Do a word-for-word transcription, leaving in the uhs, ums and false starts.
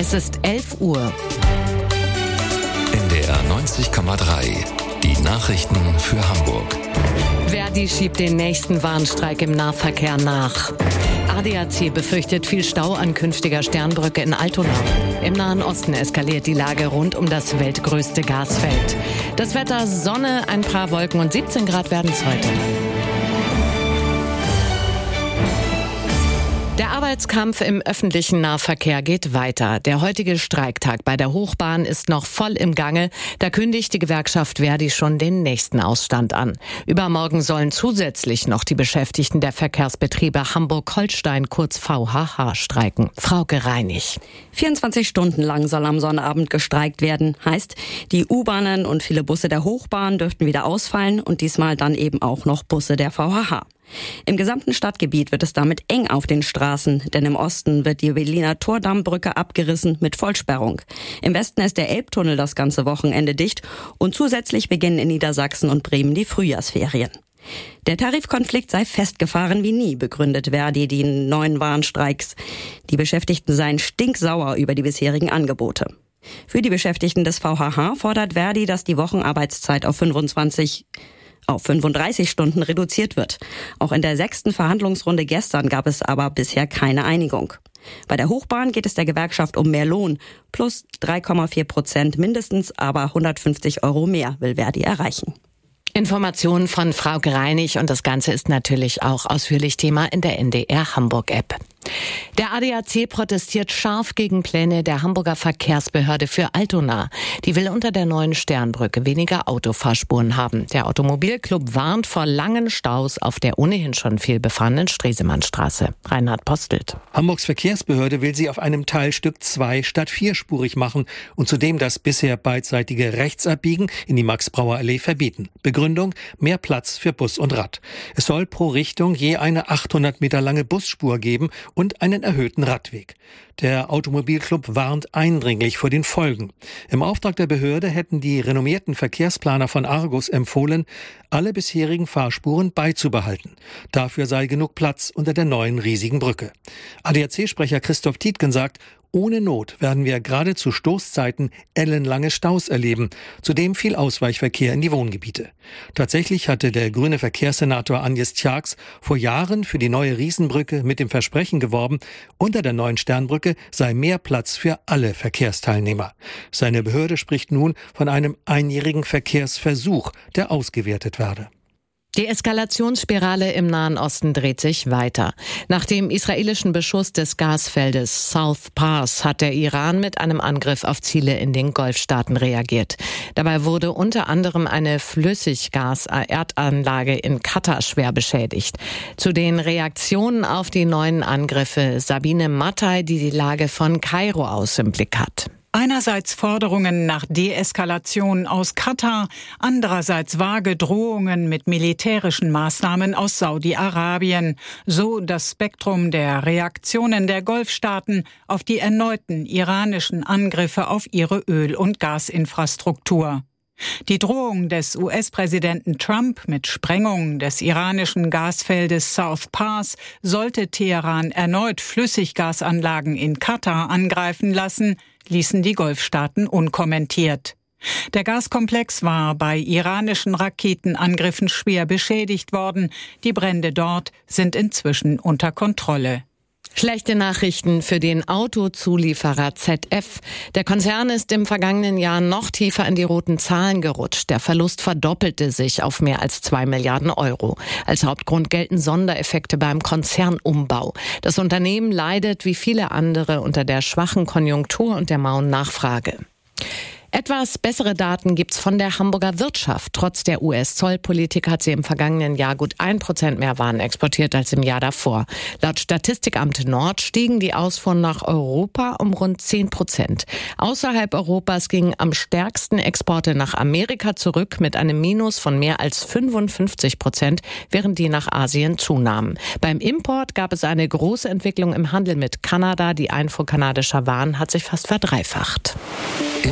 Es ist elf Uhr. N D R neunzig Komma drei. Die Nachrichten für Hamburg. Verdi schiebt den nächsten Warnstreik im Nahverkehr nach. A D A C befürchtet viel Stau an künftiger Sternbrücke in Altona. Im Nahen Osten eskaliert die Lage rund um das weltgrößte Gasfeld. Das Wetter: Sonne, ein paar Wolken und siebzehn Grad werden es heute. Der Arbeitskampf im öffentlichen Nahverkehr geht weiter. Der heutige Streiktag bei der Hochbahn ist noch voll im Gange. Da kündigt die Gewerkschaft Verdi schon den nächsten Ausstand an. Übermorgen sollen zusätzlich noch die Beschäftigten der Verkehrsbetriebe Hamburg-Holstein, kurz V H H, streiken. Frauke Reinig. vierundzwanzig Stunden lang soll am Sonnabend gestreikt werden. Heißt, die U-Bahnen und viele Busse der Hochbahn dürften wieder ausfallen und diesmal dann eben auch noch Busse der V H H. Im gesamten Stadtgebiet wird es damit eng auf den Straßen, denn im Osten wird die Berliner Tordammbrücke abgerissen mit Vollsperrung. Im Westen ist der Elbtunnel das ganze Wochenende dicht und zusätzlich beginnen in Niedersachsen und Bremen die Frühjahrsferien. Der Tarifkonflikt sei festgefahren wie nie, begründet Verdi die neuen Warnstreiks. Die Beschäftigten seien stinksauer über die bisherigen Angebote. Für die Beschäftigten des V H H fordert Verdi, dass die Wochenarbeitszeit auf fünfundzwanzig auf fünfunddreißig Stunden reduziert wird. Auch in der sechsten Verhandlungsrunde gestern gab es aber bisher keine Einigung. Bei der Hochbahn geht es der Gewerkschaft um mehr Lohn. Plus drei Komma vier Prozent mindestens, aber hundertfünfzig Euro mehr will Verdi erreichen. Informationen von Frauke Reinig, und das Ganze ist natürlich auch ausführlich Thema in der N D R Hamburg-App. Der A D A C protestiert scharf gegen Pläne der Hamburger Verkehrsbehörde für Altona. Die will unter der neuen Sternbrücke weniger Autofahrspuren haben. Der Automobilclub warnt vor langen Staus auf der ohnehin schon viel befahrenen Stresemannstraße. Reinhard Postelt. Hamburgs Verkehrsbehörde will sie auf einem Teilstück zwei statt vierspurig machen und zudem das bisher beidseitige Rechtsabbiegen in die Max-Brauer-Allee verbieten. Begründung: mehr Platz für Bus und Rad. Es soll pro Richtung je eine achthundert Meter lange Busspur geben und einen erhöhten Radweg. Der Automobilclub warnt eindringlich vor den Folgen. Im Auftrag der Behörde hätten die renommierten Verkehrsplaner von Argus empfohlen, alle bisherigen Fahrspuren beizubehalten. Dafür sei genug Platz unter der neuen riesigen Brücke. A D A C-Sprecher Christoph Tietgen sagt, ohne Not werden wir gerade zu Stoßzeiten ellenlange Staus erleben, zudem viel Ausweichverkehr in die Wohngebiete. Tatsächlich hatte der grüne Verkehrssenator Agnes Tjax vor Jahren für die neue Riesenbrücke mit dem Versprechen geworben, unter der neuen Sternbrücke sei mehr Platz für alle Verkehrsteilnehmer. Seine Behörde spricht nun von einem einjährigen Verkehrsversuch, der ausgewertet werde. Die Eskalationsspirale im Nahen Osten dreht sich weiter. Nach dem israelischen Beschuss des Gasfeldes South Pars hat der Iran mit einem Angriff auf Ziele in den Golfstaaten reagiert. Dabei wurde unter anderem eine Flüssiggas-Erdanlage in Katar schwer beschädigt. Zu den Reaktionen auf die neuen Angriffe Sabine Mattei, die die Lage von Kairo aus im Blick hat. Einerseits Forderungen nach Deeskalation aus Katar, andererseits vage Drohungen mit militärischen Maßnahmen aus Saudi-Arabien. So das Spektrum der Reaktionen der Golfstaaten auf die erneuten iranischen Angriffe auf ihre Öl- und Gasinfrastruktur. Die Drohung des U S-Präsidenten Trump mit Sprengung des iranischen Gasfeldes South Pars sollte Teheran erneut Flüssiggasanlagen in Katar angreifen lassen, ließen die Golfstaaten unkommentiert. Der Gaskomplex war bei iranischen Raketenangriffen schwer beschädigt worden. Die Brände dort sind inzwischen unter Kontrolle. Schlechte Nachrichten für den Autozulieferer Z F. Der Konzern ist im vergangenen Jahr noch tiefer in die roten Zahlen gerutscht. Der Verlust verdoppelte sich auf mehr als zwei Milliarden Euro. Als Hauptgrund gelten Sondereffekte beim Konzernumbau. Das Unternehmen leidet wie viele andere unter der schwachen Konjunktur und der mauen Nachfrage. Etwas bessere Daten gibt's von der Hamburger Wirtschaft. Trotz der U S-Zollpolitik hat sie im vergangenen Jahr gut ein Prozent mehr Waren exportiert als im Jahr davor. Laut Statistikamt Nord stiegen die Ausfuhren nach Europa um rund zehn Prozent. Außerhalb Europas gingen am stärksten Exporte nach Amerika zurück mit einem Minus von mehr als fünfundfünfzig Prozent, während die nach Asien zunahmen. Beim Import gab es eine große Entwicklung im Handel mit Kanada. Die Einfuhr kanadischer Waren hat sich fast verdreifacht.